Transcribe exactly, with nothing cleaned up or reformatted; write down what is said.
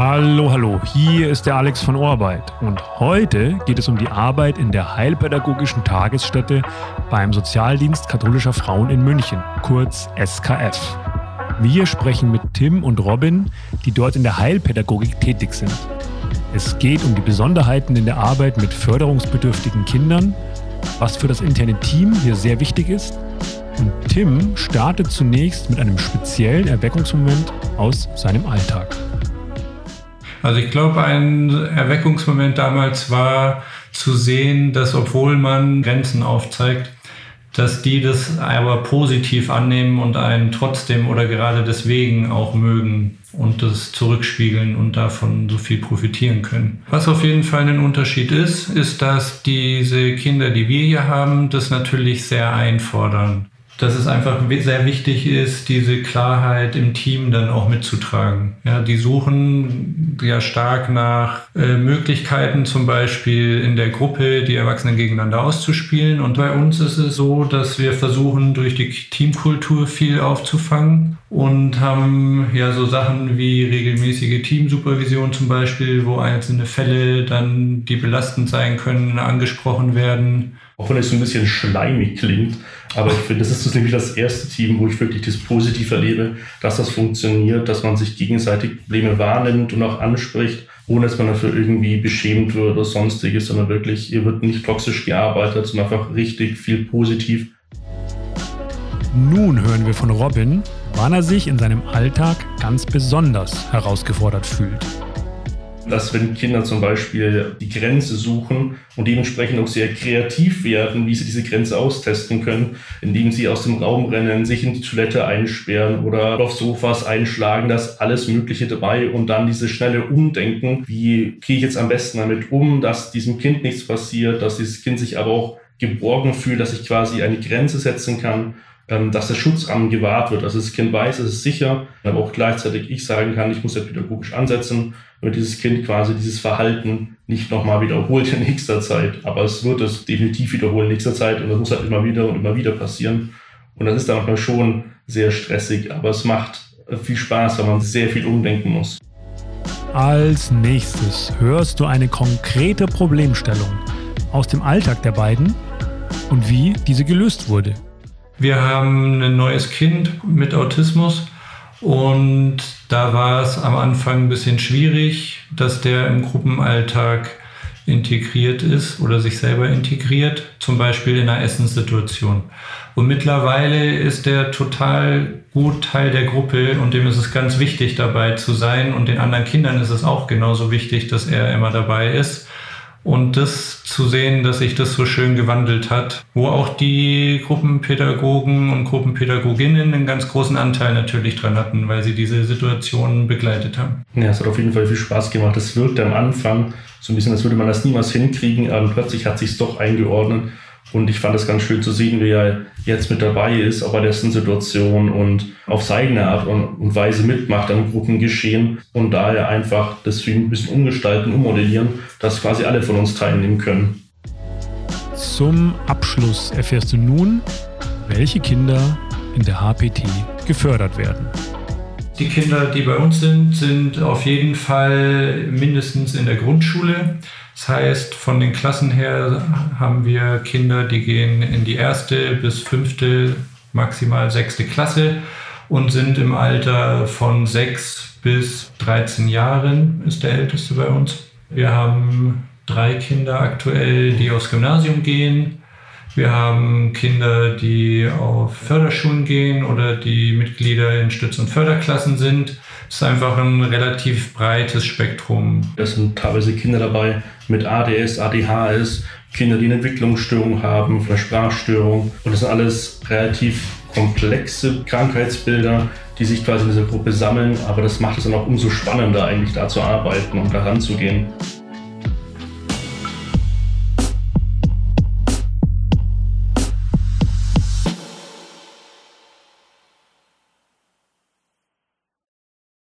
Hallo, hallo, hier ist der Alex von Ohrarbeit und heute geht es um die Arbeit in der Heilpädagogischen Tagesstätte beim Sozialdienst katholischer Frauen in München, kurz S K F. Wir sprechen mit Tim und Robin, die dort in der Heilpädagogik tätig sind. Es geht um die Besonderheiten in der Arbeit mit förderungsbedürftigen Kindern, was für das interne Team hier sehr wichtig ist. Und Tim startet zunächst mit einem speziellen Erweckungsmoment aus seinem Alltag. Also ich glaube, ein Erweckungsmoment damals war zu sehen, dass obwohl man Grenzen aufzeigt, dass die das aber positiv annehmen und einen trotzdem oder gerade deswegen auch mögen und das zurückspiegeln und davon so viel profitieren können. Was auf jeden Fall ein Unterschied ist, ist, dass diese Kinder, die wir hier haben, das natürlich sehr einfordern. Dass es einfach sehr wichtig ist, diese Klarheit im Team dann auch mitzutragen. Ja, die suchen ja stark nach äh, Möglichkeiten, zum Beispiel in der Gruppe die Erwachsenen gegeneinander auszuspielen. Und bei uns ist es so, dass wir versuchen, durch die Teamkultur viel aufzufangen und haben ja so Sachen wie regelmäßige Teamsupervision zum Beispiel, wo einzelne Fälle dann, die belastend sein können, angesprochen werden. Auch wenn es so ein bisschen schleimig klingt, aber ich finde, das ist das nämlich das erste Team, wo ich wirklich das Positive erlebe, dass das funktioniert, dass man sich gegenseitig Probleme wahrnimmt und auch anspricht, ohne dass man dafür irgendwie beschämt wird oder sonstiges, sondern wirklich, hier wird nicht toxisch gearbeitet, sondern einfach richtig viel positiv. Nun hören wir von Robin, wann er sich in seinem Alltag ganz besonders herausgefordert fühlt. Dass wenn Kinder zum Beispiel die Grenze suchen und dementsprechend auch sehr kreativ werden, wie sie diese Grenze austesten können, indem sie aus dem Raum rennen, sich in die Toilette einsperren oder auf Sofas einschlagen, da ist alles Mögliche dabei und dann dieses schnelle Umdenken, wie gehe ich jetzt am besten damit um, dass diesem Kind nichts passiert, dass dieses Kind sich aber auch geborgen fühlt, dass ich quasi eine Grenze setzen kann, dass der Schutzrahmen gewahrt wird, also das Kind weiß, es ist sicher, aber auch gleichzeitig ich sagen kann, ich muss ja pädagogisch ansetzen, damit dieses Kind quasi dieses Verhalten nicht nochmal wiederholt in nächster Zeit. Aber es wird es definitiv wiederholen in nächster Zeit und das muss halt immer wieder und immer wieder passieren. Und das ist dann manchmal schon sehr stressig, aber es macht viel Spaß, weil man sehr viel umdenken muss. Als nächstes hörst du eine konkrete Problemstellung aus dem Alltag der beiden und wie diese gelöst wurde. Wir haben ein neues Kind mit Autismus und da war es am Anfang ein bisschen schwierig, dass der im Gruppenalltag integriert ist oder sich selber integriert, zum Beispiel in einer Essenssituation. Und mittlerweile ist der total gut Teil der Gruppe und dem ist es ganz wichtig, dabei zu sein. Und den anderen Kindern ist es auch genauso wichtig, dass er immer dabei ist. Und das zu sehen, dass sich das so schön gewandelt hat, wo auch die Gruppenpädagogen und Gruppenpädagoginnen einen ganz großen Anteil natürlich dran hatten, weil sie diese Situationen begleitet haben. Ja, es hat auf jeden Fall viel Spaß gemacht. Es wirkte am Anfang so ein bisschen, als würde man das niemals hinkriegen, aber plötzlich hat sich es doch eingeordnet. Und ich fand es ganz schön zu sehen, wie er jetzt mit dabei ist, auch bei dessen Situation und auf seine Art und Weise mitmacht am Gruppengeschehen und daher einfach das für ihn ein bisschen umgestalten, ummodellieren, dass quasi alle von uns teilnehmen können. Zum Abschluss erfährst du nun, welche Kinder in der H P T gefördert werden. Die Kinder, die bei uns sind, sind auf jeden Fall mindestens in der Grundschule. Das heißt, von den Klassen her haben wir Kinder, die gehen in die erste bis fünfte, maximal sechste Klasse und sind im Alter von sechs bis dreizehn Jahren, ist der älteste bei uns. Wir haben drei Kinder aktuell, die aufs Gymnasium gehen. Wir haben Kinder, die auf Förderschulen gehen oder die Mitglieder in Stütz- und Förderklassen sind. Es ist einfach ein relativ breites Spektrum. Es sind teilweise Kinder dabei mit A D S, A D H S, Kinder, die eine Entwicklungsstörung haben, eine Sprachstörung. Und das sind alles relativ komplexe Krankheitsbilder, die sich quasi in dieser Gruppe sammeln. Aber das macht es dann auch umso spannender, eigentlich da zu arbeiten und da ranzugehen.